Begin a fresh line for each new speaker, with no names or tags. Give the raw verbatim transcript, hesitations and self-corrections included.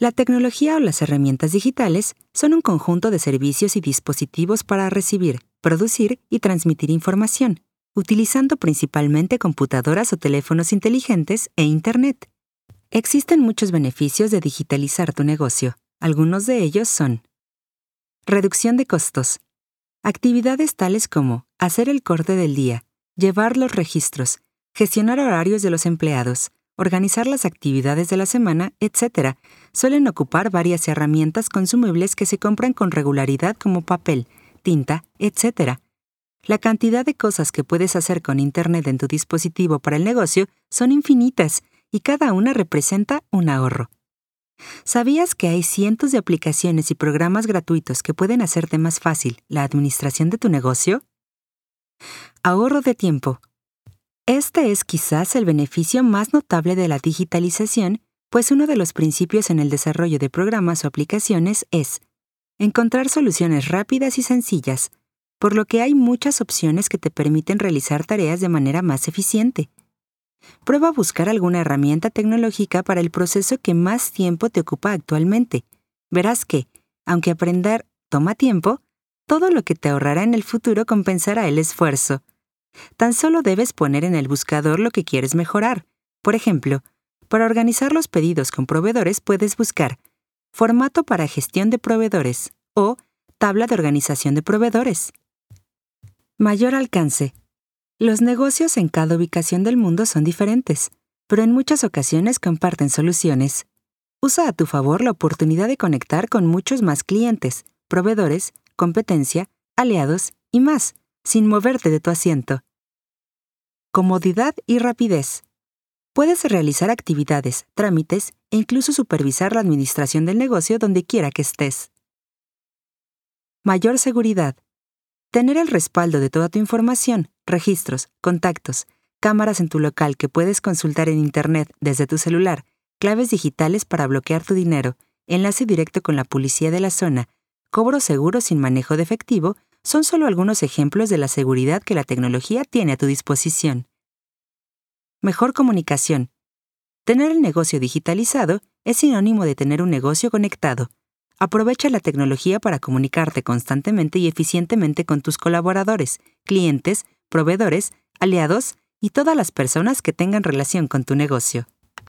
La tecnología o las herramientas digitales son un conjunto de servicios y dispositivos para recibir, producir y transmitir información, utilizando principalmente computadoras o teléfonos inteligentes e Internet. Existen muchos beneficios de digitalizar tu negocio. Algunos de ellos son: reducción de costos. Actividades tales como hacer el corte del día, llevar los registros, gestionar horarios de los empleados, organizar las actividades de la semana, etcétera, suelen ocupar varias herramientas consumibles que se compran con regularidad como papel, tinta, etcétera. La cantidad de cosas que puedes hacer con Internet en tu dispositivo para el negocio son infinitas y cada una representa un ahorro. ¿Sabías que hay cientos de aplicaciones y programas gratuitos que pueden hacerte más fácil la administración de tu negocio? Ahorro de tiempo. Este es quizás el beneficio más notable de la digitalización, pues uno de los principios en el desarrollo de programas o aplicaciones es encontrar soluciones rápidas y sencillas, por lo que hay muchas opciones que te permiten realizar tareas de manera más eficiente. Prueba a buscar alguna herramienta tecnológica para el proceso que más tiempo te ocupa actualmente. Verás que, aunque aprender toma tiempo, todo lo que te ahorrará en el futuro compensará el esfuerzo. Tan solo debes poner en el buscador lo que quieres mejorar. Por ejemplo, para organizar los pedidos con proveedores puedes buscar formato para gestión de proveedores o tabla de organización de proveedores. Mayor alcance. Los negocios en cada ubicación del mundo son diferentes, pero en muchas ocasiones comparten soluciones. Usa a tu favor la oportunidad de conectar con muchos más clientes, proveedores, competencia, aliados y más, sin moverte de tu asiento. Comodidad y rapidez. Puedes realizar actividades, trámites e incluso supervisar la administración del negocio donde quiera que estés. Mayor seguridad. Tener el respaldo de toda tu información, registros, contactos, cámaras en tu local que puedes consultar en Internet desde tu celular, claves digitales para bloquear tu dinero, enlace directo con la policía de la zona, cobro seguro sin manejo de efectivo, son solo algunos ejemplos de la seguridad que la tecnología tiene a tu disposición. Mejor comunicación. Tener el negocio digitalizado es sinónimo de tener un negocio conectado. Aprovecha la tecnología para comunicarte constantemente y eficientemente con tus colaboradores, clientes, proveedores, aliados y todas las personas que tengan relación con tu negocio.